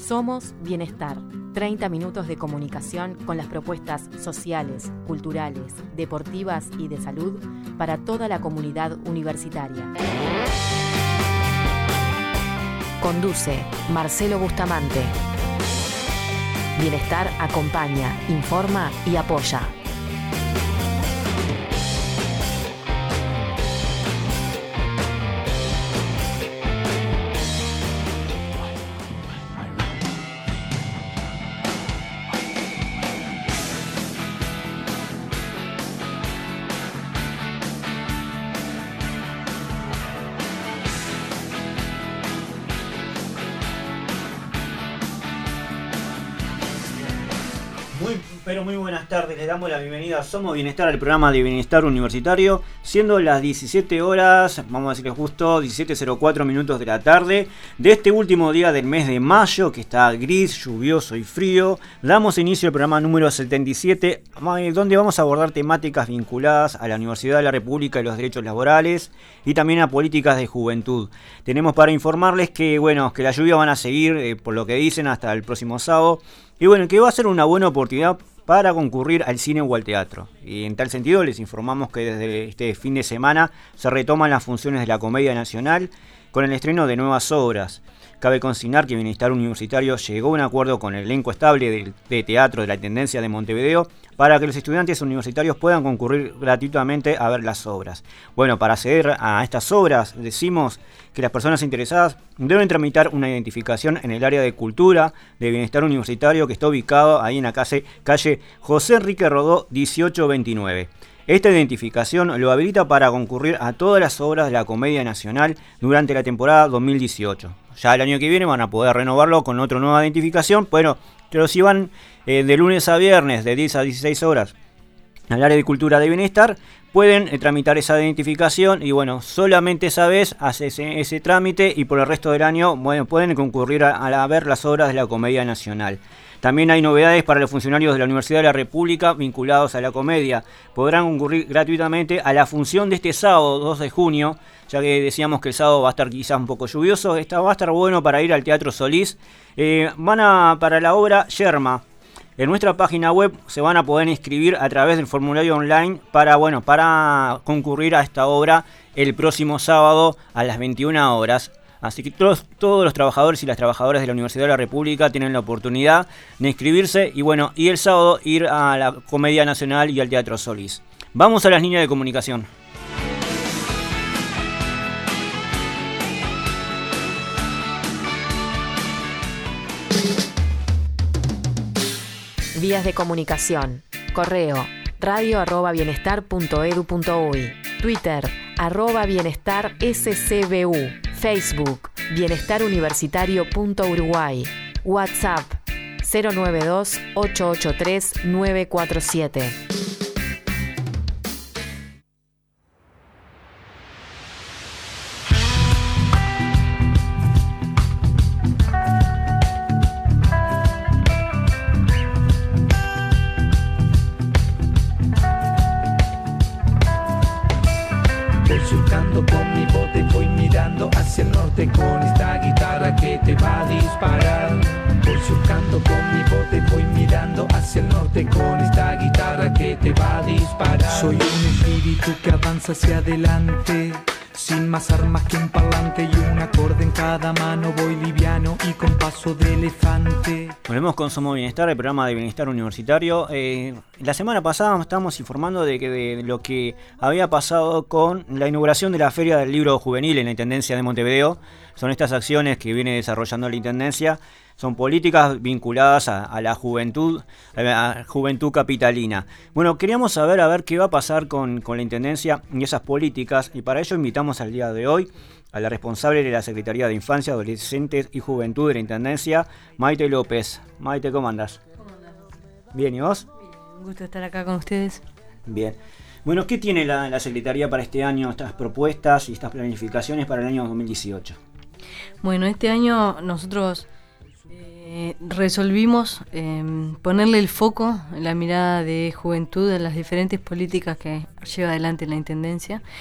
Somos Bienestar. 30 minutos de comunicación con las propuestas sociales, culturales, deportivas y de salud para toda la comunidad universitaria. Conduce Marcelo Bustamante. Bienestar acompaña, informa y apoya. Muy buenas tardes, les damos la bienvenida a Somos Bienestar, al programa de Bienestar Universitario, siendo las 17 horas, vamos a decirle justo, 17:04 minutos de la tarde, de este último día del mes de mayo, que está gris, lluvioso y frío. Damos inicio al programa número 77, donde vamos a abordar temáticas vinculadas a la Universidad de la República y los derechos laborales, y también a políticas de juventud. Tenemos para informarles que, que las lluvias van a seguir, por lo que dicen, hasta el próximo sábado, y que va a ser una buena oportunidad para concurrir al cine o al teatro. Y en tal sentido les informamos que desde este fin de semana se retoman las funciones de la Comedia Nacional con el estreno de nuevas obras. Cabe consignar que Bienestar Universitario llegó a un acuerdo con el elenco estable de teatro de la Intendencia de Montevideo para que los estudiantes universitarios puedan concurrir gratuitamente a ver las obras. Para acceder a estas obras, decimos que las personas interesadas deben tramitar una identificación en el área de cultura de Bienestar Universitario, que está ubicado ahí en la calle José Enrique Rodó 1829. Esta identificación lo habilita para concurrir a todas las obras de la Comedia Nacional durante la temporada 2018. Ya el año que viene van a poder renovarlo con otra nueva identificación, pero si van de lunes a viernes de 10 a 16 horas al área de cultura de Bienestar, pueden tramitar esa identificación y solamente esa vez hace ese trámite, y por el resto del año pueden concurrir a ver las obras de la Comedia Nacional. También hay novedades para los funcionarios de la Universidad de la República vinculados a la comedia. Podrán concurrir gratuitamente a la función de este sábado 2 de junio, ya que decíamos que el sábado va a estar quizás un poco lluvioso. Va a estar bueno para ir al Teatro Solís. Para la obra Yerma. En nuestra página web se van a poder inscribir a través del formulario online para concurrir a esta obra el próximo sábado a las 21 horas. Así que todos los trabajadores y las trabajadoras de la Universidad de la República tienen la oportunidad de inscribirse y el sábado ir a la Comedia Nacional y al Teatro Solís. Vamos a las líneas de comunicación. Vías de comunicación. Correo radio@bienestar.edu.uy. Twitter @bienestarscbu. Facebook bienestaruniversitario.uruguay. WhatsApp 092-883-947. Surcando con mi bote voy mirando hacia el norte con esta guitarra que te va a disparar. Voy surcando con mi bote voy mirando hacia el norte con esta guitarra que te va a disparar. Soy un espíritu que avanza hacia adelante, sin más armas que un parlante y un acorde en cada mano. Voy liviano y con paso de elefante. Volvemos con Somos Bienestar, el programa de Bienestar Universitario. La semana pasada estábamos informando de lo que había pasado con la inauguración de la Feria del Libro Juvenil en la Intendencia de Montevideo. Son estas acciones que viene desarrollando la Intendencia. Son políticas vinculadas a la juventud capitalina. Queríamos saber qué va a pasar con la Intendencia y esas políticas, y para ello invitamos al día de hoy a la responsable de la Secretaría de Infancia, Adolescentes y Juventud de la Intendencia, Maite López. Maite, ¿cómo andás? ¿Cómo andás? Bien, ¿y vos? Bien, un gusto estar acá con ustedes. Bien. ¿Qué tiene la Secretaría para este año, estas propuestas y estas planificaciones para el año 2018? Este año nosotros resolvimos ponerle el foco, la mirada de juventud en las diferentes políticas que lleva adelante la Intendencia.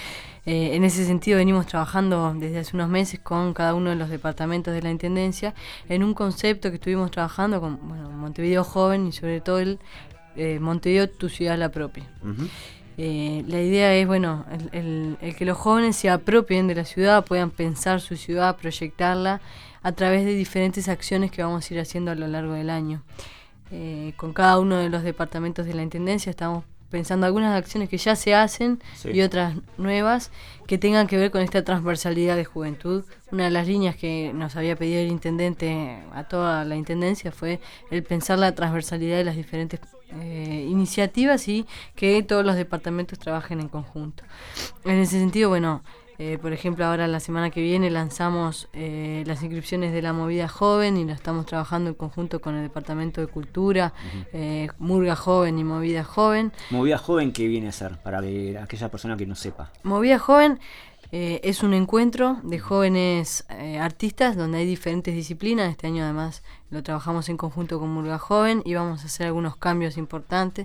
En ese sentido venimos trabajando desde hace unos meses con cada uno de los departamentos de la Intendencia en un concepto que estuvimos trabajando con Montevideo Joven y sobre todo el Montevideo, tu ciudad la propia. Ujú. La idea es, el que los jóvenes se apropien de la ciudad, puedan pensar su ciudad, proyectarla a través de diferentes acciones que vamos a ir haciendo a lo largo del año. Con cada uno de los departamentos de la Intendencia estamos pensando algunas acciones que ya se hacen y otras nuevas que tengan que ver con esta transversalidad de juventud. Una de las líneas que nos había pedido el intendente a toda la Intendencia fue el pensar la transversalidad de las diferentes iniciativas y que todos los departamentos trabajen en conjunto. En ese sentido, por ejemplo, ahora la semana que viene lanzamos las inscripciones de la Movida Joven y lo estamos trabajando en conjunto con el Departamento de Cultura, Murga Joven y Movida Joven. Movida Joven, ¿qué viene a ser? Para aquella persona que no sepa. Movida Joven es un encuentro de jóvenes artistas donde hay diferentes disciplinas. Este año además lo trabajamos en conjunto con Murga Joven y vamos a hacer algunos cambios importantes.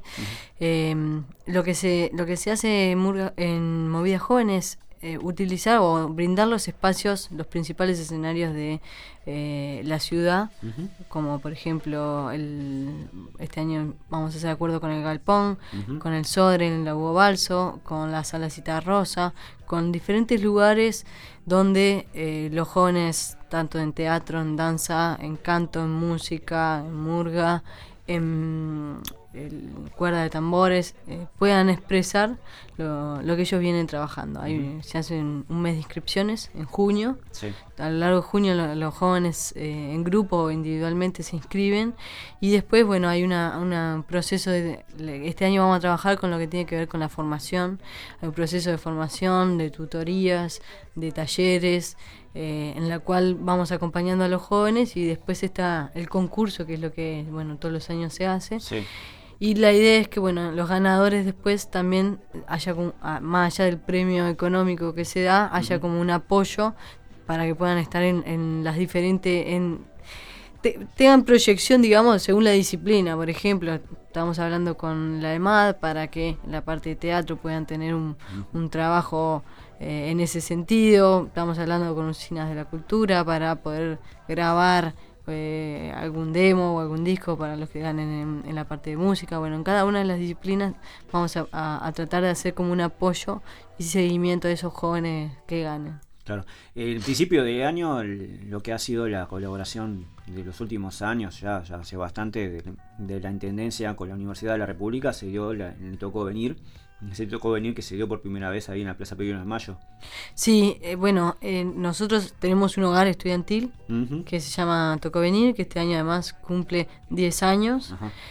Lo que se hace en Movida Joven es utilizar o brindar los espacios, los principales escenarios de la ciudad, como por ejemplo este año vamos a hacer acuerdo con el Galpón, con el Sodre en la Hugo Balso, con la Sala Citarrosa, con diferentes lugares donde los jóvenes, tanto en teatro, en danza, en canto, en música, en murga, en cuerda de tambores, puedan expresar lo que ellos vienen trabajando. Se hace un mes de inscripciones en junio. Sí. A lo largo de junio los jóvenes en grupo o individualmente se inscriben y después hay un proceso este año vamos a trabajar con lo que tiene que ver con la formación. Hay un proceso de formación, de tutorías, de talleres, en la cual vamos acompañando a los jóvenes y después está el concurso, que es lo que todos los años se hace. Sí. Y la idea es que los ganadores después también haya, más allá del premio económico que se da, haya como un apoyo para que puedan estar en las diferentes, tengan proyección, digamos, según la disciplina. Por ejemplo, estamos hablando con la EMAD para que en la parte de teatro puedan tener un trabajo en ese sentido. Estamos hablando con Usinas de la Cultura para poder grabar algún demo o algún disco para los que ganen en la parte de música. En cada una de las disciplinas vamos a tratar de hacer como un apoyo y seguimiento a esos jóvenes que ganen. Claro. El principio de año, lo que ha sido la colaboración de los últimos años, ya hace bastante, de la Intendencia con la Universidad de la República, se dio el Tocó Venir. Ese Tocó Venir que se dio por primera vez ahí en la Plaza 1 de Mayo. Sí, nosotros tenemos un hogar estudiantil que se llama Tocó Venir, que este año además cumple 10 años.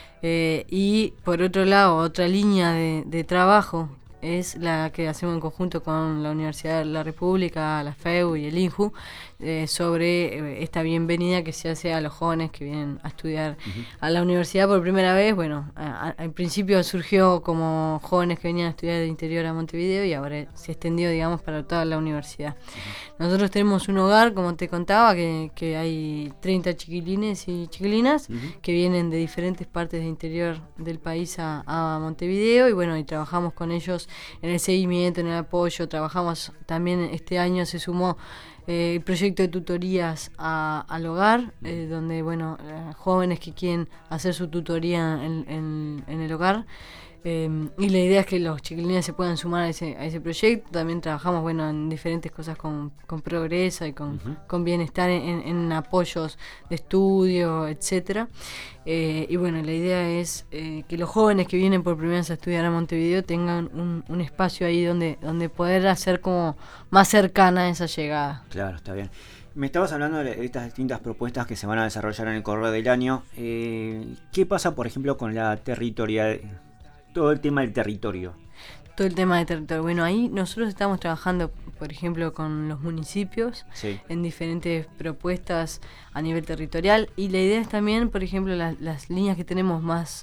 Y por otro lado, otra línea de trabajo es la que hacemos en conjunto con la Universidad de la República, la FEU y el INJU, sobre esta bienvenida que se hace a los jóvenes que vienen a estudiar a la universidad por primera vez. Al principio surgió como jóvenes que venían a estudiar del interior a Montevideo y ahora se extendió, digamos, para toda la universidad. Nosotros tenemos un hogar, como te contaba, que hay 30 chiquilines y chiquilinas que vienen de diferentes partes del interior del país a Montevideo y trabajamos con ellos en el seguimiento, en el apoyo. Trabajamos también, este año se sumó el proyecto de tutorías al hogar, donde jóvenes que quieren hacer su tutoría en el hogar, y la idea es que los chiquilines se puedan sumar a ese proyecto. También trabajamos en diferentes cosas con Progresa y con bienestar en apoyos de estudio, etcétera. La idea es que los jóvenes que vienen por primera vez a estudiar a Montevideo tengan un espacio ahí donde poder hacer como más cercana esa llegada. Claro, está bien. Me estabas hablando de estas distintas propuestas que se van a desarrollar en el correr del año. ¿Qué pasa, por ejemplo, con la territorial? Todo el tema del territorio. Todo el tema de territorio. Ahí nosotros estamos trabajando, por ejemplo, con los municipios en diferentes propuestas a nivel territorial. Y la idea es también, por ejemplo, las líneas que tenemos más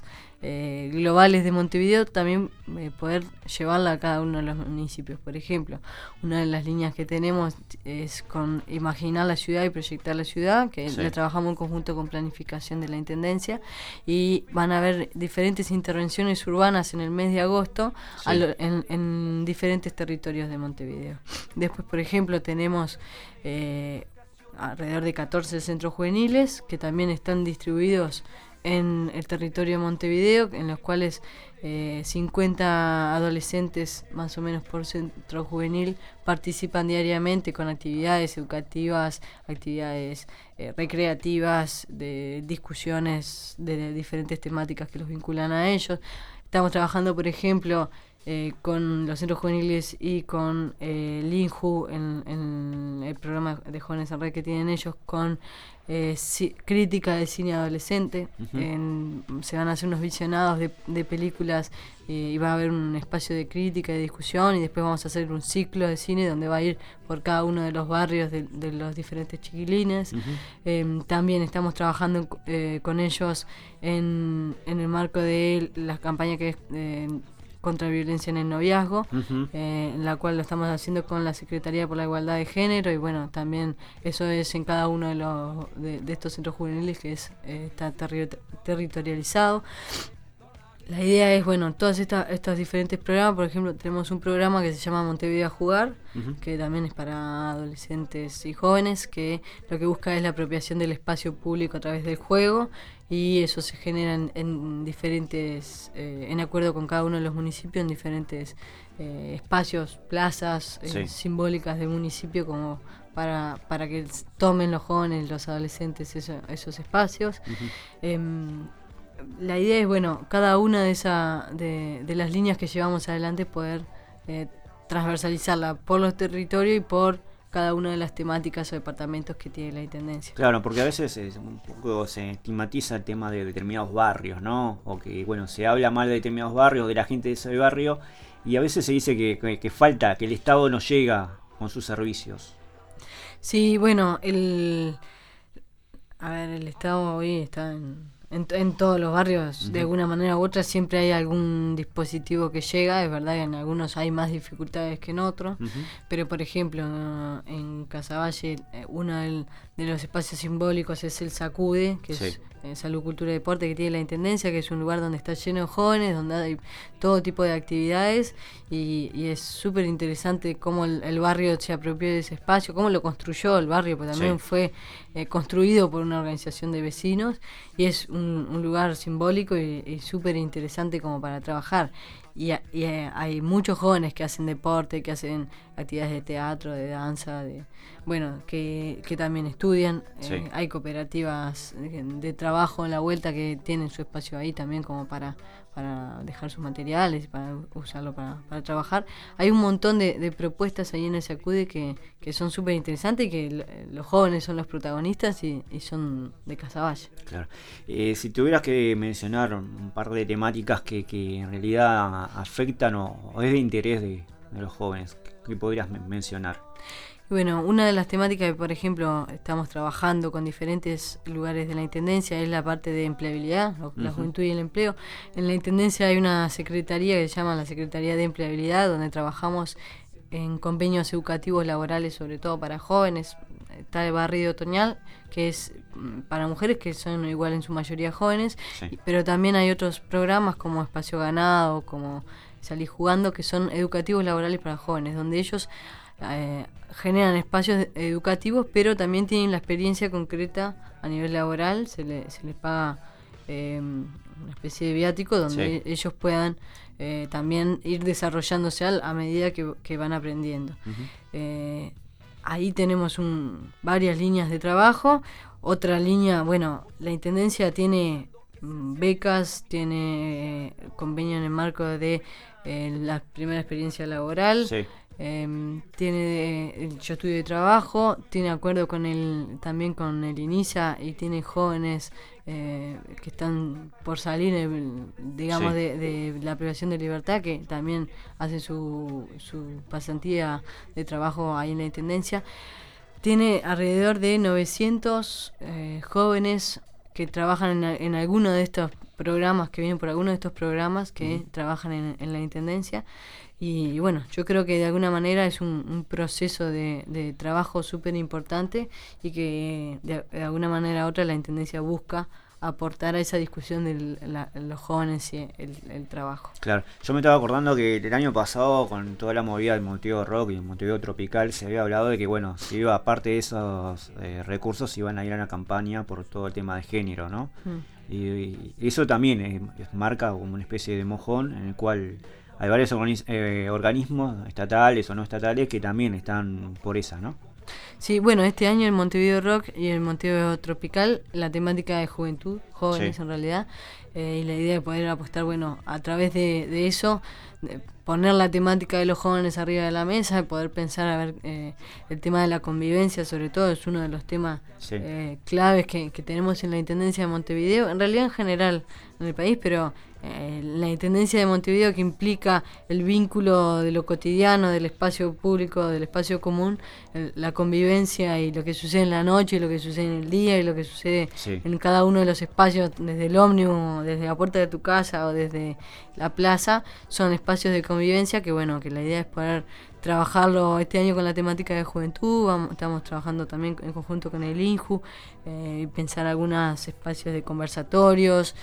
globales de Montevideo, también poder llevarla a cada uno de los municipios. Por ejemplo, una de las líneas que tenemos es con imaginar la ciudad y proyectar la ciudad, que la trabajamos en conjunto con planificación de la Intendencia, y van a haber diferentes intervenciones urbanas en el mes de agosto en diferentes territorios de Montevideo. Después, por ejemplo, tenemos alrededor de 14 centros juveniles que también están distribuidos en el territorio de Montevideo, en los cuales 50 adolescentes más o menos por centro juvenil participan diariamente con actividades educativas, actividades recreativas, de discusiones de diferentes temáticas que los vinculan a ellos. Estamos trabajando, por ejemplo, con los centros juveniles y con el INJU en el programa de Jóvenes en Red que tienen ellos, con crítica de cine adolescente. Se van a hacer unos visionados de películas y va a haber un espacio de crítica y de discusión, y después vamos a hacer un ciclo de cine donde va a ir por cada uno de los barrios de los diferentes chiquilines. También estamos trabajando con ellos en el marco de la campaña que es contra la violencia en el noviazgo, en la cual lo estamos haciendo con la Secretaría por la Igualdad de Género, y bueno, también eso es en cada uno de estos centros juveniles que está territorializado. La idea es, bueno, todas estas diferentes programas. Por ejemplo, tenemos un programa que se llama Montevideo a Jugar, que también es para adolescentes y jóvenes, que lo que busca es la apropiación del espacio público a través del juego, y eso se genera en diferentes, en acuerdo con cada uno de los municipios, en diferentes espacios, plazas simbólicas del municipio, como para que tomen los jóvenes, los adolescentes esos espacios. La idea es, bueno, cada una de las líneas que llevamos adelante poder transversalizarla por los territorios y por cada una de las temáticas o departamentos que tiene la Intendencia. Claro, porque a veces un poco se estigmatiza el tema de determinados barrios, ¿no? O que, bueno, se habla mal de determinados barrios, de la gente de ese barrio, y a veces se dice que falta, que el Estado no llega con sus servicios. Sí, bueno, el Estado hoy está en todos los barrios, de alguna manera u otra. Siempre hay algún dispositivo que llega. Es verdad que en algunos hay más dificultades que en otros, pero por ejemplo en Casaballe uno de los espacios simbólicos es el Sacude, que es Salud, Cultura y Deporte, que tiene la Intendencia, que es un lugar donde está lleno de jóvenes, donde hay todo tipo de actividades, y es súper interesante cómo el barrio se apropió de ese espacio, cómo lo construyó el barrio, porque también fue construido por una organización de vecinos, y es un lugar simbólico y súper interesante como para trabajar. Y hay muchos jóvenes que hacen deporte, que hacen actividades de teatro, de danza, que también estudian. Hay cooperativas de trabajo en la vuelta que tienen su espacio ahí también como para dejar sus materiales, para usarlo para trabajar. Hay un montón de propuestas ahí en el Sacude que son súper interesantes, y que los jóvenes son los protagonistas y son de Casaballe. Claro. Si tuvieras que mencionar un par de temáticas que en realidad afectan o es de interés de los jóvenes, ¿qué podrías mencionar? Bueno, una de las temáticas que, por ejemplo, estamos trabajando con diferentes lugares de la Intendencia es la parte de empleabilidad, la juventud y el empleo. En la Intendencia hay una secretaría que se llama la Secretaría de Empleabilidad, donde trabajamos en convenios educativos laborales, sobre todo para jóvenes. Está el barrio otoñal, que es para mujeres, que son igual en su mayoría jóvenes, pero también hay otros programas como Espacio Ganado, como Salí Jugando, que son educativos laborales para jóvenes, donde ellos generan espacios educativos, pero también tienen la experiencia concreta a nivel laboral. Se les paga una especie de viático donde ellos puedan también ir desarrollándose a medida que van aprendiendo. Ahí tenemos varias líneas de trabajo. Otra línea, bueno, la Intendencia tiene becas, tiene convenio en el marco de la primera experiencia laboral. Tiene Yo Estudio de Trabajo, tiene acuerdo también con el INISA, y tiene jóvenes que están por salir, digamos, de la privación de libertad, que también hacen su pasantía de trabajo ahí en la Intendencia. Tiene alrededor de 900 jóvenes que trabajan en alguno de estos programas, que vienen por algunos de estos programas que trabajan en la Intendencia. Y bueno, yo creo que de alguna manera es un proceso de trabajo súper importante y que de alguna manera u otra la Intendencia busca aportar a esa discusión de los jóvenes y el trabajo. Claro, yo me estaba acordando que el año pasado, con toda la movida del Montevideo Rock y el Montevideo Tropical, se había hablado de que, bueno, se iba, aparte de esos recursos, iban a ir a una campaña por todo el tema de género, ¿no? Y eso también marca como una especie de mojón en el cual hay varios organismos estatales o no estatales que también están por esa, ¿no? Sí, bueno, este año el Montevideo Rock y el Montevideo Tropical, la temática de juventud, jóvenes en realidad, y la idea de poder apostar, bueno, a través de eso, de poner la temática de los jóvenes arriba de la mesa, de poder pensar, a ver, el tema de la convivencia, sobre todo, es uno de los temas claves que tenemos en la Intendencia de Montevideo, en realidad en general en el país, pero la Intendencia de Montevideo, que implica el vínculo de lo cotidiano, del espacio público, del espacio común, la convivencia y lo que sucede en la noche, y lo que sucede en el día, y lo que sucede en cada uno de los espacios, desde el ómnibus, desde la puerta de tu casa o desde la plaza, son espacios de convivencia que, bueno, que la idea es poder trabajarlo este año con la temática de juventud. Estamos trabajando también en conjunto con el INJU, pensar algunos espacios de conversatorios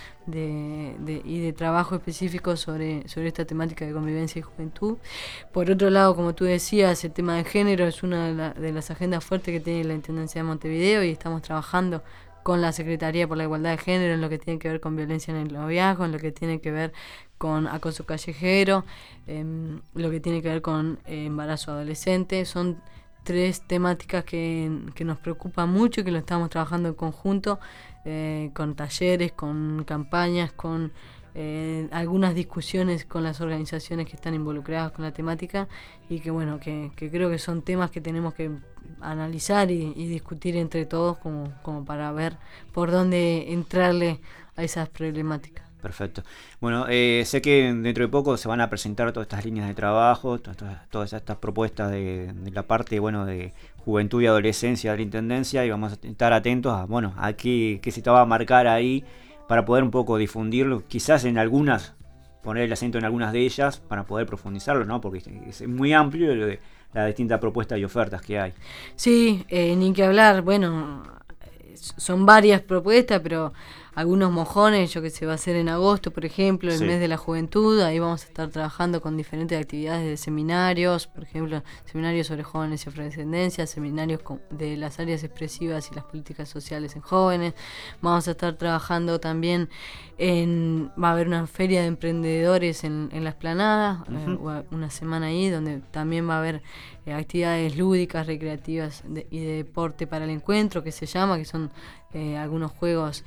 y de trabajo específico sobre esta temática de convivencia y juventud. Por otro lado, como tú decías, el tema de género es una de las agendas fuertes que tiene la Intendencia de Montevideo, y estamos trabajando con la Secretaría por la Igualdad de Género en lo que tiene que ver con violencia en el noviazgo, en lo que tiene que ver con acoso callejero, lo que tiene que ver con embarazo adolescente. Son 3 temáticas que nos preocupan mucho y que lo estamos trabajando en conjunto, con talleres, con campañas, con algunas discusiones con las organizaciones que están involucradas con la temática, y que bueno, que creo que son temas que tenemos que analizar y discutir entre todos como para ver por dónde entrarle a esas problemáticas. Perfecto. Bueno, sé que dentro de poco se van a presentar todas estas líneas de trabajo, todas estas propuestas de la parte, bueno, de juventud y adolescencia de la Intendencia, y vamos a estar atentos a qué se te va a marcar ahí para poder un poco difundirlo, quizás en algunas, poner el acento en algunas de ellas para poder profundizarlo, ¿no? Porque es muy amplio las distintas propuestas y ofertas que hay. Sí, ni que hablar, bueno, son varias propuestas, pero algunos mojones, yo que sé, va a ser en agosto, por ejemplo, el mes de la juventud. Ahí vamos a estar trabajando con diferentes actividades de seminarios, por ejemplo, seminarios sobre jóvenes y afrodescendencia, seminarios de las áreas expresivas y las políticas sociales en jóvenes. Vamos a estar trabajando también va a haber una feria de emprendedores en la Esplanada, una semana ahí, donde también va a haber actividades lúdicas, recreativas y de deporte para el encuentro, que se llama, que son algunos juegos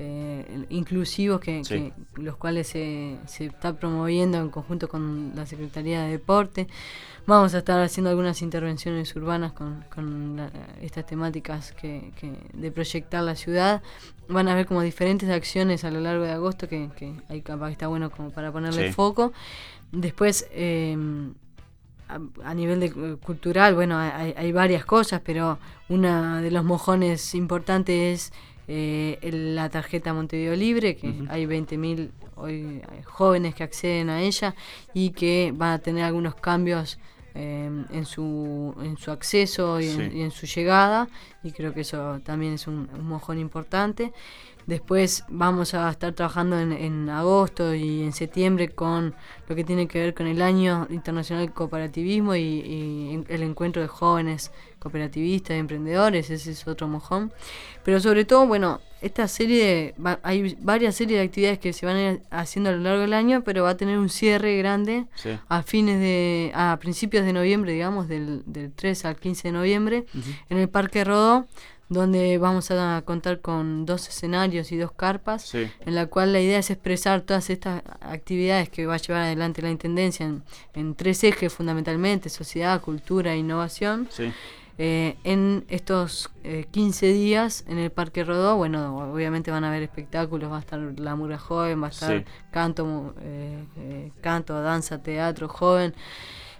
inclusivos que los cuales se está promoviendo en conjunto con la Secretaría de Deporte. Vamos a estar haciendo algunas intervenciones urbanas con estas temáticas de proyectar la ciudad. Van a haber como diferentes acciones a lo largo de agosto que ahí capaz que está bueno como para ponerle foco. Después a nivel cultural, bueno, hay varias cosas, pero una de los mojones importantes es la tarjeta Montevideo Libre, que hay 20.000 hoy jóvenes que acceden a ella y que van a tener algunos cambios en su acceso y en su llegada, y creo que eso también es un mojón importante. Después vamos a estar trabajando en agosto y en septiembre con lo que tiene que ver con el Año Internacional del Cooperativismo y el encuentro de jóvenes cooperativistas y emprendedores. Ese es otro mojón. Pero sobre todo, bueno, esta serie hay varias series de actividades que se van a ir haciendo a lo largo del año, pero va a tener un cierre grande a principios de noviembre, digamos, del 3 al 15 de noviembre, en el Parque Rodó, donde vamos a contar con 2 escenarios y 2 carpas, en la cual la idea es expresar todas estas actividades que va a llevar adelante la Intendencia en 3 ejes fundamentalmente: sociedad, cultura e innovación. En estos 15 días en el Parque Rodó, bueno, obviamente van a haber espectáculos, va a estar la murga joven, va a estar canto, danza, teatro joven.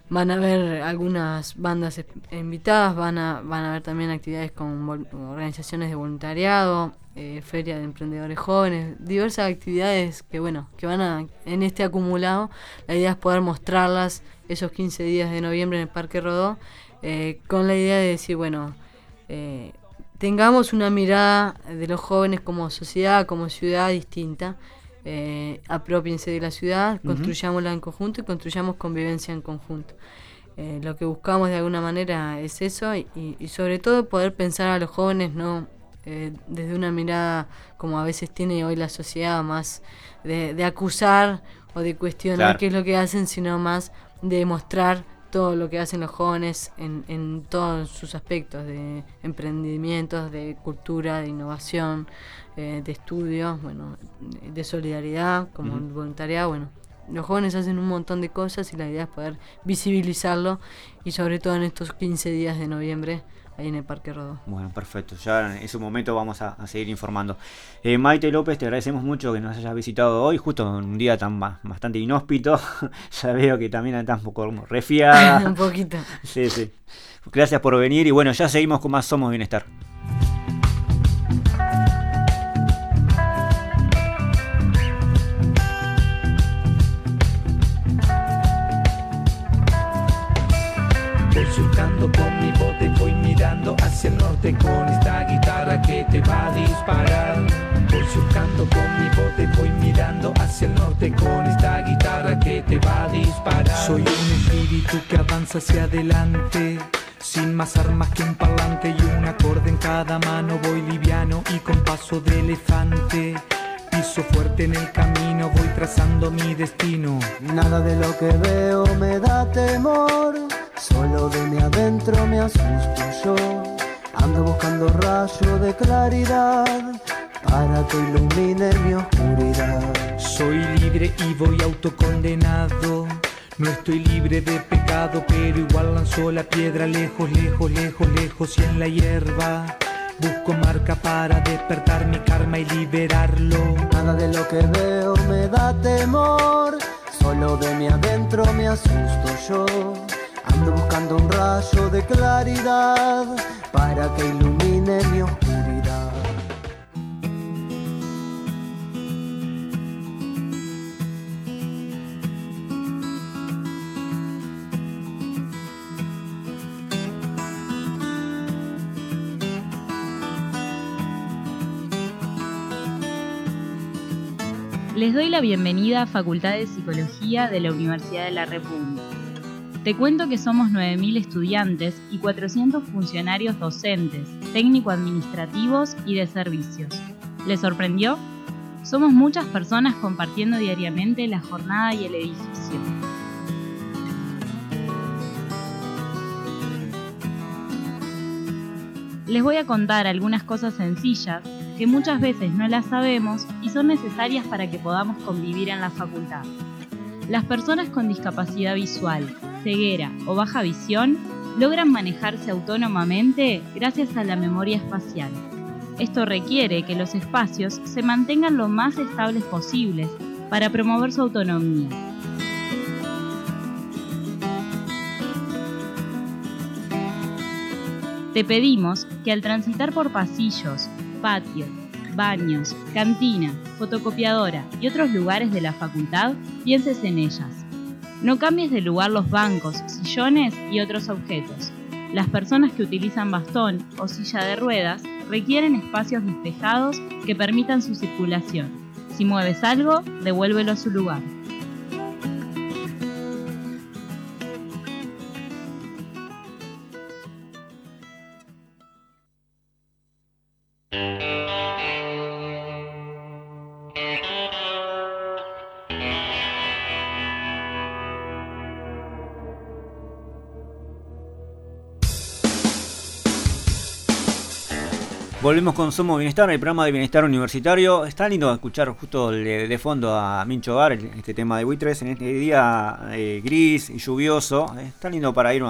Van a haber algunas bandas invitadas, van a haber también actividades con organizaciones de voluntariado, feria de emprendedores jóvenes, diversas actividades que van a, en este acumulado, la idea es poder mostrarlas esos 15 días de noviembre en el Parque Rodó, con la idea de decir, tengamos una mirada de los jóvenes como sociedad, como ciudad distinta, apropiense de la ciudad, construyámosla en conjunto y construyamos convivencia en conjunto. Lo que buscamos de alguna manera es eso y sobre todo poder pensar a los jóvenes no desde una mirada como a veces tiene hoy la sociedad, más de acusar o de cuestionar qué es lo que hacen, sino más de mostrar todo lo que hacen los jóvenes en todos sus aspectos, de emprendimientos, de cultura, de innovación, de estudios, de solidaridad, como el voluntariado. Los jóvenes hacen un montón de cosas y la idea es poder visibilizarlo y sobre todo en estos 15 días de noviembre ahí en el Parque Rodó. Bueno, perfecto. Ya en ese momento vamos a seguir informando. Maite López, te agradecemos mucho que nos hayas visitado hoy, justo en un día tan bastante inhóspito. Ya veo que también estás un poco resfriada. Un poquito. Sí. Gracias por venir y ya seguimos con más Somos Bienestar. Voy surcando con mi bote, voy mirando hacia el norte con esta guitarra que te va a disparar. Voy surcando con mi bote, voy mirando hacia el norte con esta guitarra que te va a disparar. Soy un espíritu que avanza hacia adelante, sin más armas que un parlante y un acorde en cada mano. Voy liviano y con paso de elefante, piso fuerte en el camino, voy trazando mi destino. Nada de lo que veo me da temor, solo de mi adentro me asusto yo. Ando buscando rayo de claridad para que ilumine mi oscuridad. Soy libre y voy autocondenado, no estoy libre de pecado, pero igual lanzo la piedra lejos, lejos, lejos, lejos y en la hierba busco marca para despertar mi karma y liberarlo. Nada de lo que veo me da temor, solo de mi adentro me asusto yo. Ando buscando un rayo de claridad para que ilumine mi oscuridad. Les doy la bienvenida a Facultad de Psicología de la Universidad de la República. Te cuento que somos 9.000 estudiantes y 400 funcionarios docentes, técnico-administrativos y de servicios. ¿Les sorprendió? Somos muchas personas compartiendo diariamente la jornada y el edificio. Les voy a contar algunas cosas sencillas que muchas veces no las sabemos y son necesarias para que podamos convivir en la facultad. Las personas con discapacidad visual, ceguera o baja visión logran manejarse autónomamente gracias a la memoria espacial. Esto requiere que los espacios se mantengan lo más estables posibles para promover su autonomía. Te pedimos que al transitar por pasillos, patios, baños, cantina, fotocopiadora y otros lugares de la facultad, pienses en ellas. No cambies de lugar los bancos, sillones y otros objetos. Las personas que utilizan bastón o silla de ruedas requieren espacios despejados que permitan su circulación. Si mueves algo, devuélvelo a su lugar. Volvemos con Somos Bienestar, el programa de bienestar universitario. Está lindo escuchar justo de fondo a Mincho Gar, este tema de Buitres, en este día gris y lluvioso. Está lindo para ir a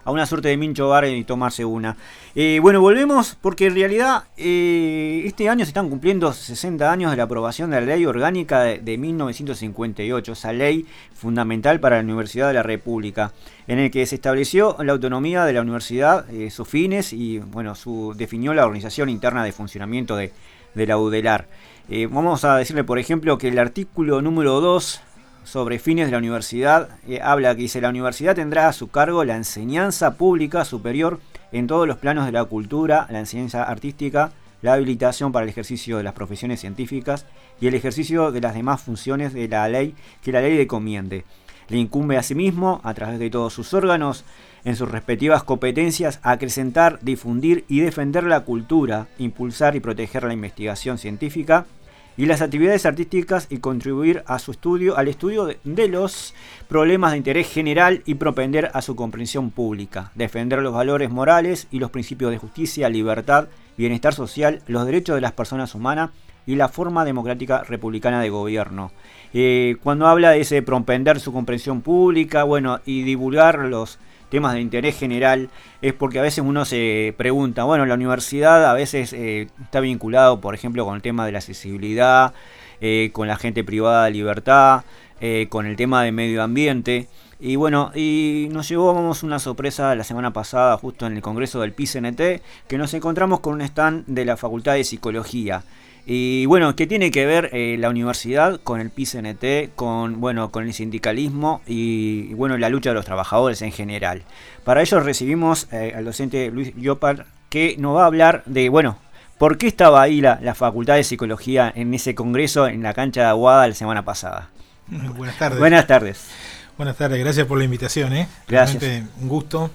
a una suerte de Mincho Bar y tomarse una. Bueno, volvemos porque en realidad este año se están cumpliendo 60 años de la aprobación de la Ley Orgánica de 1958, esa ley fundamental para la Universidad de la República, en el que se estableció la autonomía de la universidad, sus fines y bueno, definió la organización interna de funcionamiento de la UDELAR. Vamos a decirle, por ejemplo, que el artículo número 2 sobre fines de la universidad habla que dice: la universidad tendrá a su cargo la enseñanza pública superior en todos los planos de la cultura, la enseñanza artística, la habilitación para el ejercicio de las profesiones científicas y el ejercicio de las demás funciones de la ley que la ley le encomiende. Le incumbe asimismo, a través de todos sus órganos, en sus respectivas competencias, acrecentar, difundir y defender la cultura, impulsar y proteger la investigación científica y las actividades artísticas y contribuir a su estudio, al estudio de los problemas de interés general y propender a su comprensión pública, defender los valores morales y los principios de justicia, libertad, bienestar social, los derechos de las personas humanas y la forma democrática republicana de gobierno. Cuando habla de ese propender su comprensión pública, bueno, y divulgar los temas de interés general, es porque a veces uno se pregunta, bueno, la universidad a veces está vinculado, por ejemplo, con el tema de la accesibilidad, con la gente privada de libertad, con el tema de medio ambiente. Y bueno, y nos llevamos una sorpresa la semana pasada, justo en el congreso del PICNT, que nos encontramos con un stand de la Facultad de Psicología. Y bueno, ¿qué tiene que ver la universidad con el PICNT, con el sindicalismo y bueno, la lucha de los trabajadores en general? Para ello recibimos al docente Luis Llopart, que nos va a hablar de, bueno, ¿por qué estaba ahí la Facultad de Psicología en ese congreso en la cancha de Aguada la semana pasada? Buenas tardes. Buenas tardes. Buenas tardes, gracias por la invitación. Gracias. Realmente un gusto.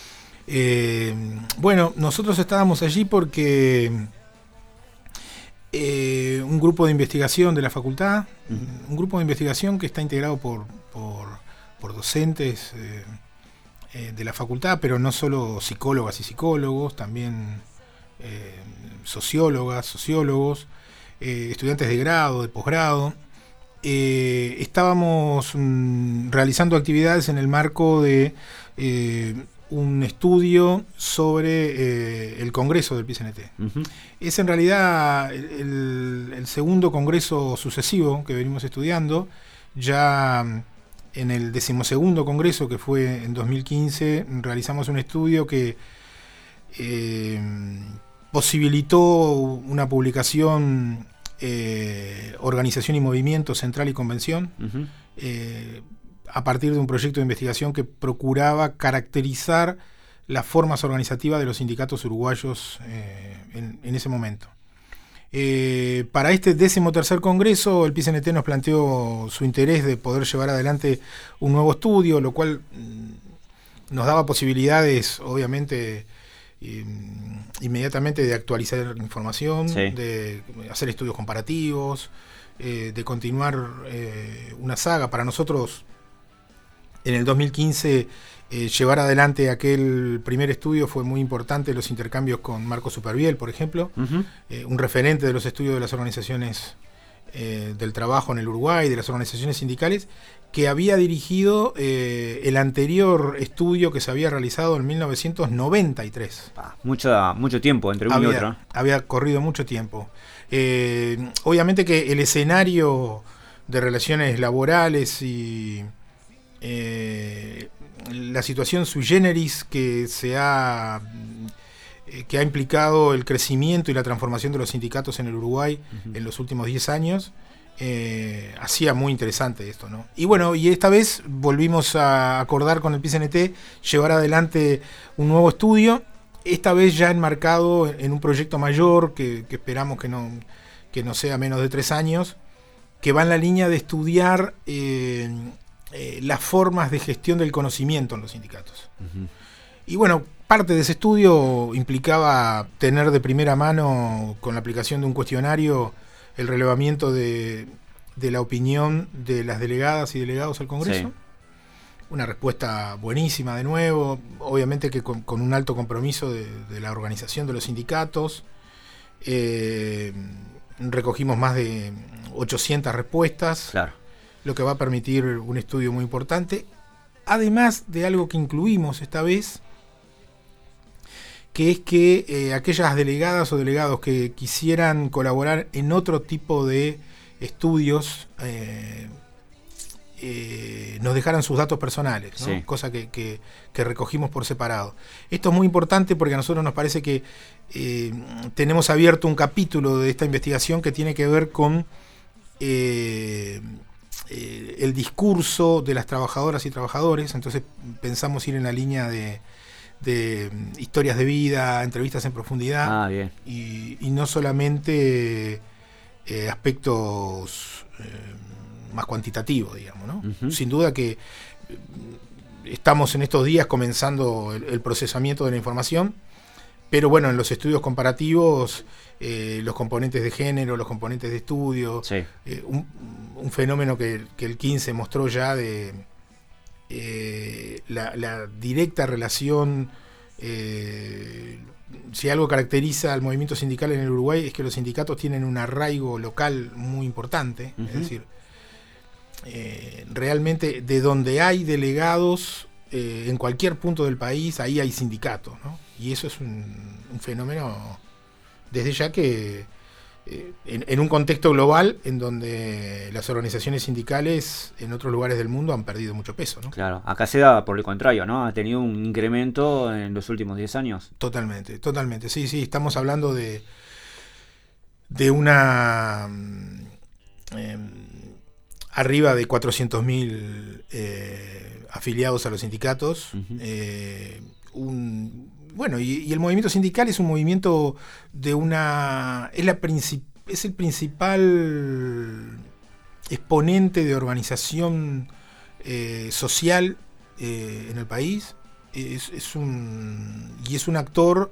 Bueno, nosotros estábamos allí porque un grupo de investigación de la facultad, un grupo de investigación que está integrado por docentes de la facultad, pero no solo psicólogas y psicólogos, también sociólogas, sociólogos, estudiantes de grado, de posgrado. Estábamos realizando actividades en el marco de un estudio sobre el congreso del PICNT. Es en realidad el segundo congreso sucesivo que venimos estudiando. Ya en el 12º congreso, que fue en 2015, realizamos un estudio que posibilitó una publicación, Organización y Movimiento, Central y Convención, a partir de un proyecto de investigación que procuraba caracterizar las formas organizativas de los sindicatos uruguayos en ese momento. Para este 13º congreso, el PICNT nos planteó su interés de poder llevar adelante un nuevo estudio, lo cual nos daba posibilidades, obviamente, inmediatamente de actualizar información, sí, de hacer estudios comparativos, de continuar una saga. Para nosotros, en el 2015, llevar adelante aquel primer estudio fue muy importante, los intercambios con Marco Superviel, por ejemplo, un referente de los estudios de las organizaciones del trabajo en el Uruguay, de las organizaciones sindicales, que había dirigido el anterior estudio que se había realizado en 1993. Mucho tiempo entre uno y otro. Había corrido mucho tiempo. Obviamente que el escenario de relaciones laborales y la situación sui generis que ha implicado el crecimiento y la transformación de los sindicatos en el Uruguay en los últimos 10 años, hacía muy interesante esto, ¿no? Y bueno, y esta vez volvimos a acordar con el PICNT llevar adelante un nuevo estudio, esta vez ya enmarcado en un proyecto mayor que esperamos que no sea menos de 3 años, que va en la línea de estudiar las formas de gestión del conocimiento en los sindicatos. Y bueno, parte de ese estudio implicaba tener de primera mano, con la aplicación de un cuestionario, el relevamiento de la opinión de las delegadas y delegados al Congreso. Sí. Una respuesta buenísima de nuevo, obviamente que con un alto compromiso de la organización de los sindicatos. Recogimos más de 800 respuestas, claro, lo que va a permitir un estudio muy importante. Además de algo que incluimos esta vez, que es que aquellas delegadas o delegados que quisieran colaborar en otro tipo de estudios nos dejaran sus datos personales, ¿no? Sí. Cosa que recogimos por separado. Esto es muy importante porque a nosotros nos parece que tenemos abierto un capítulo de esta investigación que tiene que ver con el discurso de las trabajadoras y trabajadores. Entonces pensamos ir en la línea de historias de vida, entrevistas en profundidad, Bien. y no solamente aspectos más cuantitativos, digamos, ¿no? Uh-huh. Sin duda que estamos en estos días comenzando el procesamiento de la información, pero bueno, en los estudios comparativos, los componentes de género, los componentes de estudio, Sí. Un fenómeno que el 15 mostró ya de la directa relación. Si algo caracteriza al movimiento sindical en el Uruguay es que los sindicatos tienen un arraigo local muy importante. Uh-huh. Es decir, realmente de donde hay delegados en cualquier punto del país, ahí hay sindicatos, ¿no? Y eso es un fenómeno desde ya que en un contexto global en donde las organizaciones sindicales en otros lugares del mundo han perdido mucho peso, ¿no? Claro, acá se da por el contrario, ¿no? Ha tenido un incremento en los últimos 10 años. Totalmente. Sí, estamos hablando de una arriba de 400.000 afiliados a los sindicatos. Uh-huh. Bueno, y el movimiento sindical es un movimiento de es el principal exponente de organización social en el país. Es un actor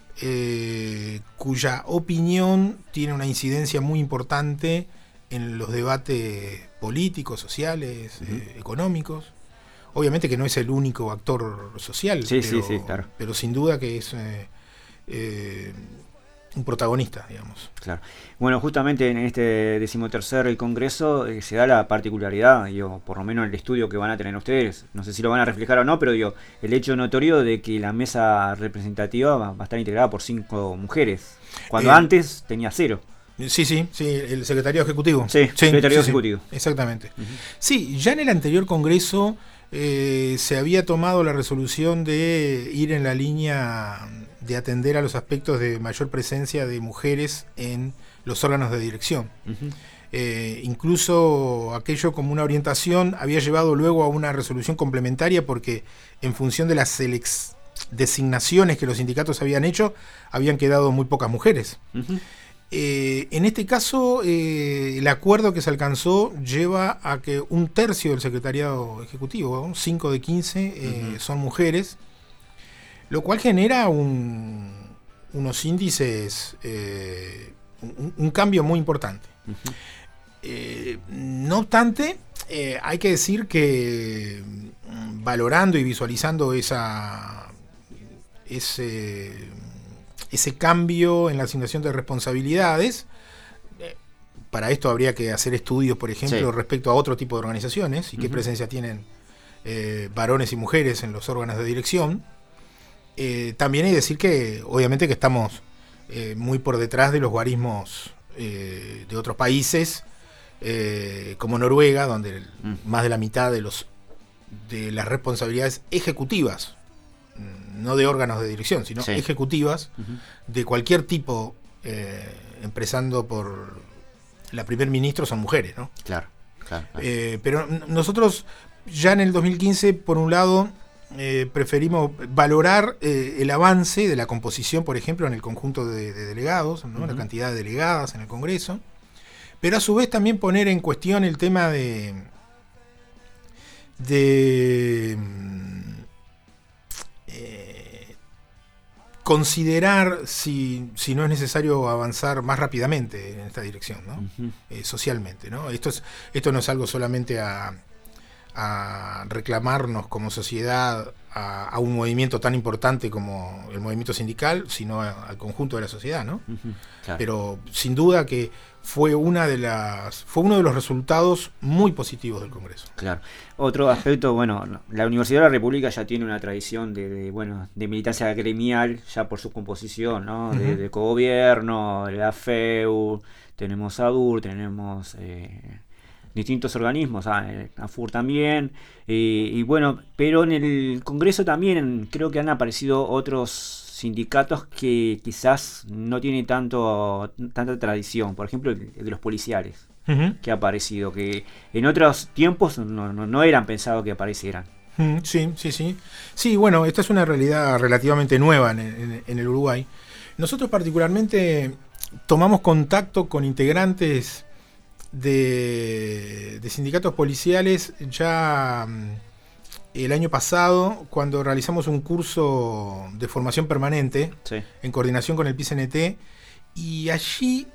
cuya opinión tiene una incidencia muy importante en los debates políticos, sociales, Uh-huh. Económicos. Obviamente que no es el único actor social, Sí, claro. Pero sin duda que es un protagonista, digamos. Claro. Bueno, justamente en este 13º Congreso se da la particularidad, digo, por lo menos en el estudio que van a tener ustedes, no sé si lo van a reflejar o no, pero digo, el hecho notorio de que la mesa representativa va a estar integrada por 5 mujeres, cuando antes tenía 0. Sí, el secretario ejecutivo. Sí, secretario ejecutivo. Exactamente. Uh-huh. Sí, ya en el anterior Congreso se había tomado la resolución de ir en la línea de atender a los aspectos de mayor presencia de mujeres en los órganos de dirección. Uh-huh. Incluso aquello como una orientación había llevado luego a una resolución complementaria porque en función de las designaciones que los sindicatos habían hecho, habían quedado muy pocas mujeres. Uh-huh. En este caso, el acuerdo que se alcanzó lleva a que 1/3 del secretariado ejecutivo, 5 de 15, Uh-huh. son mujeres, lo cual genera unos índices, un cambio muy importante. Uh-huh. No obstante, hay que decir que valorando y visualizando ese cambio en la asignación de responsabilidades, para esto habría que hacer estudios, por ejemplo, respecto a otro tipo de organizaciones y qué presencia tienen varones y mujeres en los órganos de dirección. También hay que decir que obviamente que estamos muy por detrás de los guarismos de otros países, como Noruega, donde más de la mitad de las responsabilidades ejecutivas, no de órganos de dirección, sino ejecutivas, uh-huh, de cualquier tipo, empezando por la primer ministro, son mujeres, ¿no? Claro. Pero nosotros ya en el 2015, por un lado, preferimos valorar el avance de la composición, por ejemplo, en el conjunto de delegados, ¿no? Uh-huh. La cantidad de delegadas en el Congreso, pero a su vez también poner en cuestión el tema de considerar si no es necesario avanzar más rápidamente en esta dirección, ¿no? Uh-huh. Socialmente, ¿no? Esto no es algo solamente a a reclamarnos como sociedad a un movimiento tan importante como el movimiento sindical, sino al conjunto de la sociedad, ¿no? Claro. Pero sin duda que fue uno de los resultados muy positivos del Congreso. Claro. Otro aspecto, bueno, la Universidad de la República ya tiene una tradición de militancia gremial, ya por su composición, ¿no? De cogobierno, de la FEU, tenemos ADUR, tenemos distintos organismos, AFUR también, y bueno, pero en el Congreso también creo que han aparecido otros sindicatos que quizás no tienen tanta tradición, por ejemplo el de los policiales, que ha aparecido, que en otros tiempos no eran pensados que aparecieran. Sí, bueno, esta es una realidad relativamente nueva en el Uruguay. Nosotros particularmente tomamos contacto con integrantes de sindicatos policiales ya el año pasado, cuando realizamos un curso de formación permanente en coordinación con el PCNT, y allí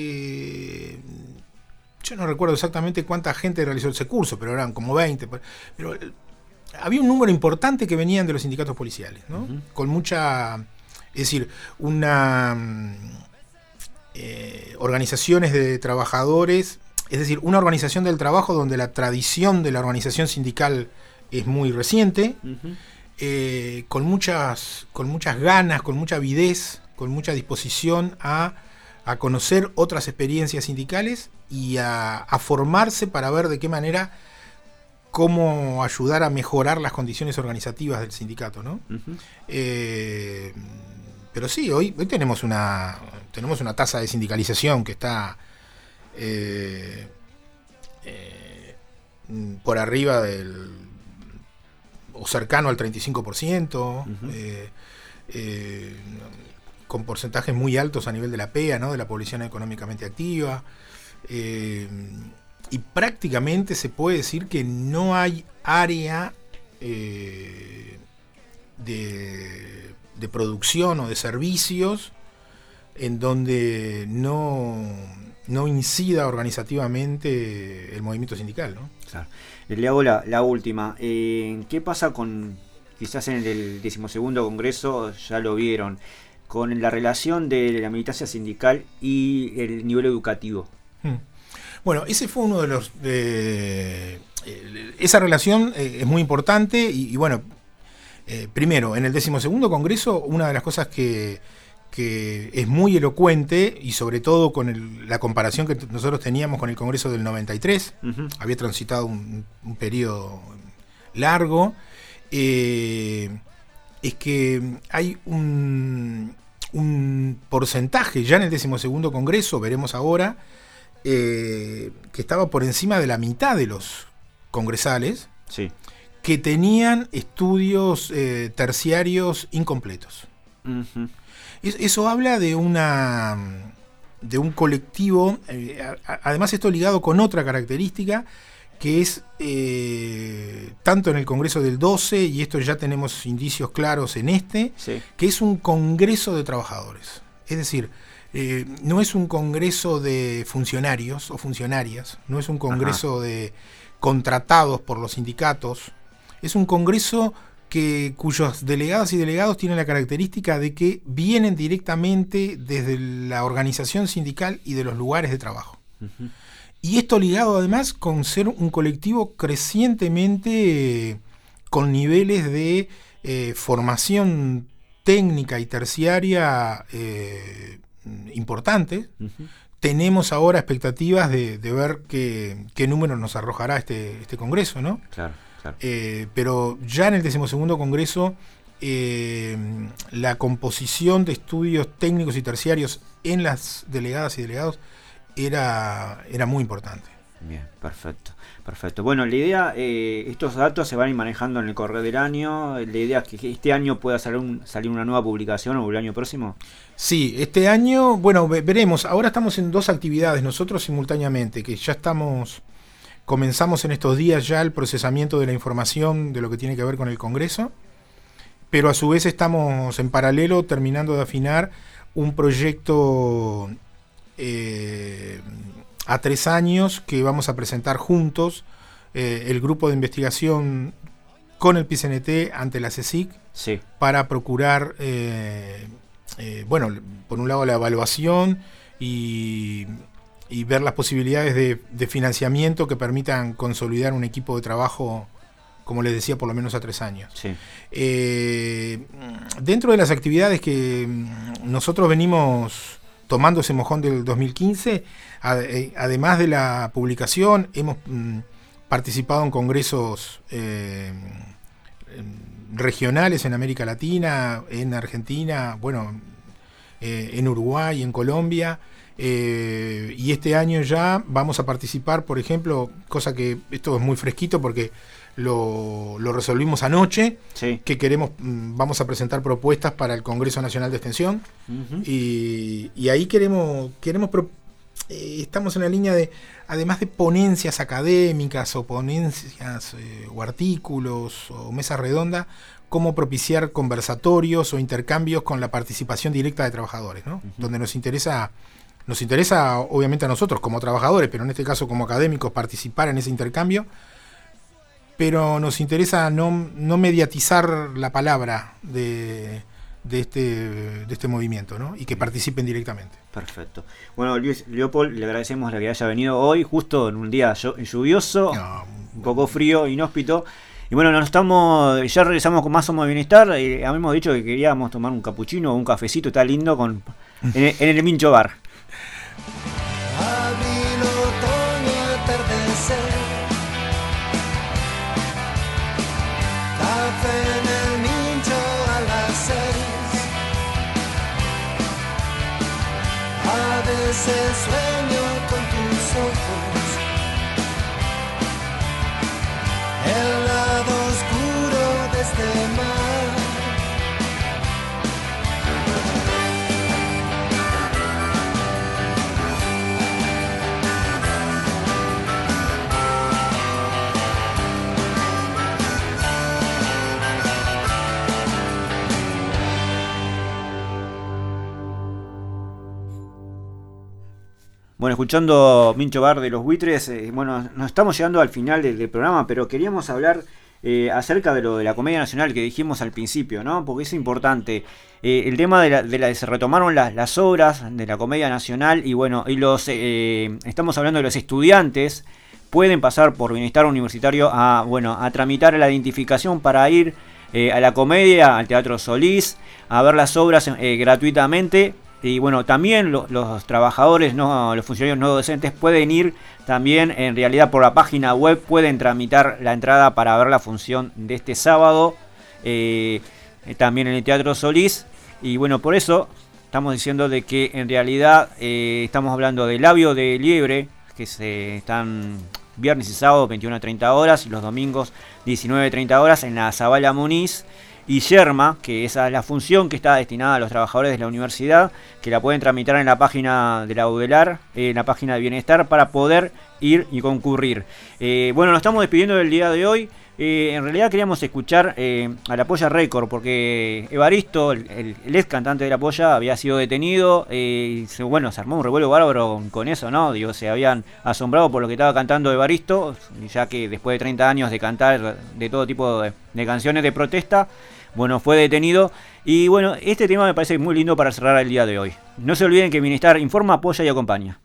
yo no recuerdo exactamente cuánta gente realizó ese curso, pero eran como 20, pero había un número importante que venían de los sindicatos policiales, ¿no? Con mucha, es decir, organizaciones de trabajadores, es decir, una organización del trabajo donde la tradición de la organización sindical es muy reciente, con muchas ganas, con mucha avidez, con mucha disposición a conocer otras experiencias sindicales y a formarse para ver de qué manera, cómo ayudar a mejorar las condiciones organizativas del sindicato, ¿no? Pero sí, hoy tenemos una tasa de sindicalización que está por arriba o cercano al 35%, con porcentajes muy altos a nivel de la PEA, ¿no? De la población económicamente activa, y prácticamente se puede decir que no hay área de producción o de servicios en donde no incida organizativamente el movimiento sindical, ¿no? Claro. Le hago la última. ¿Qué pasa quizás en el 12º Congreso, ya lo vieron, con la relación de la militancia sindical y el nivel educativo? Bueno, ese fue uno de los... esa relación es muy importante y bueno, primero, en el 12º Congreso, una de las cosas que es muy elocuente, y sobre todo con la comparación que nosotros teníamos con el Congreso del 93, había transitado un periodo largo, es que hay un porcentaje ya en el 12º Congreso, veremos ahora, que estaba por encima de la mitad de los congresales, que tenían estudios terciarios incompletos. Eso habla de un colectivo, además esto ligado con otra característica, que es tanto en el Congreso del 12, y esto ya tenemos indicios claros en que es un congreso de trabajadores. Es decir, no es un congreso de funcionarios o funcionarias, no es un congreso de contratados por los sindicatos, es un congreso cuyos delegadas y delegados tienen la característica de que vienen directamente desde la organización sindical y de los lugares de trabajo. Y esto ligado además con ser un colectivo crecientemente con niveles de formación técnica y terciaria importantes. Tenemos ahora expectativas de ver qué número nos arrojará este congreso, ¿no? Claro. Pero ya en el 12º Congreso la composición de estudios técnicos y terciarios en las delegadas y delegados era muy importante. Bien, perfecto. Bueno, la idea, estos datos se van a ir manejando en el correr del año. La idea es que este año pueda salir una nueva publicación, o el año próximo. Sí, este año, bueno, veremos. Ahora estamos en 2 actividades nosotros simultáneamente, que ya comenzamos en estos días ya el procesamiento de la información de lo que tiene que ver con el Congreso, pero a su vez estamos en paralelo terminando de afinar un proyecto a 3 años que vamos a presentar juntos el grupo de investigación con el PICNT ante la CSIC, sí, para procurar, por un lado la evaluación y ver las posibilidades de financiamiento que permitan consolidar un equipo de trabajo, como les decía, por lo menos a 3 años. sí. Dentro de las actividades que nosotros venimos tomando ese mojón del 2015, además de la publicación, hemos participado en congresos regionales en América Latina, en Argentina, en Uruguay, en Colombia, y este año ya vamos a participar, por ejemplo, cosa que esto es muy fresquito porque lo resolvimos anoche, Sí. que vamos a presentar propuestas para el Congreso Nacional de Extensión, Ujú. y ahí estamos en la línea de, además de ponencias académicas o ponencias o artículos o mesas redondas, cómo propiciar conversatorios o intercambios con la participación directa de trabajadores, ¿no? Donde nos interesa obviamente a nosotros como trabajadores, pero en este caso como académicos, participar en ese intercambio, pero nos interesa no mediatizar la palabra de este movimiento, ¿no? Y que participen directamente. Perfecto. Bueno, Luis Leopold, le agradecemos que haya venido hoy, justo en un día lluvioso, un poco frío, inhóspito. Y bueno, ya regresamos con más Somos Bienestar. Habíamos dicho que queríamos tomar un capuchino o un cafecito, está lindo, en el Mincho Bar. Abril, otoño, atardecer, café en el Mincho a las 6. A veces sueño con tus ojos, el lado oscuro de este mar. Bueno, escuchando Mincho Bar de los Buitres, nos estamos llegando al final del programa, pero queríamos hablar acerca de lo de la Comedia Nacional que dijimos al principio, ¿no? Porque es importante. El tema se retomaron las obras de la Comedia Nacional y estamos hablando de los estudiantes, pueden pasar por Bienestar Universitario a tramitar la identificación para ir a la comedia, al Teatro Solís, a ver las obras gratuitamente. Y bueno, también los trabajadores, los funcionarios no docentes pueden ir también, en realidad por la página web pueden tramitar la entrada para ver la función de este sábado, también en el Teatro Solís. Y bueno, por eso estamos diciendo de que en realidad estamos hablando de Labio de Liebre, que están viernes y sábado 21 a 30 horas y los domingos 19 a 30 horas en la Zabala Muniz. Y Yerma, que esa es la función que está destinada a los trabajadores de la universidad, que la pueden tramitar en la página de la UDELAR, en la página de Bienestar, para poder ir y concurrir. Nos estamos despidiendo del día de hoy. En realidad queríamos escuchar a La Polla Record, porque Evaristo, el ex cantante de La Polla, había sido detenido. Se armó un revuelo bárbaro con eso, ¿no? Se habían asombrado por lo que estaba cantando Evaristo, ya que después de 30 años de cantar de todo tipo de canciones de protesta, fue detenido. Y este tema me parece muy lindo para cerrar el día de hoy. No se olviden que Bienestar informa, apoya y acompaña.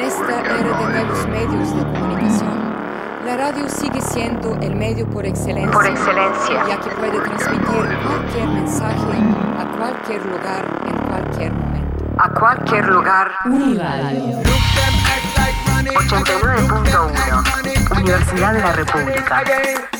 esta era de nuevos medios de comunicación, la radio sigue siendo el medio por excelencia, ya que puede transmitir cualquier mensaje a cualquier lugar, en cualquier momento. A cualquier lugar. Uniradio 89.1 Universidad de la República.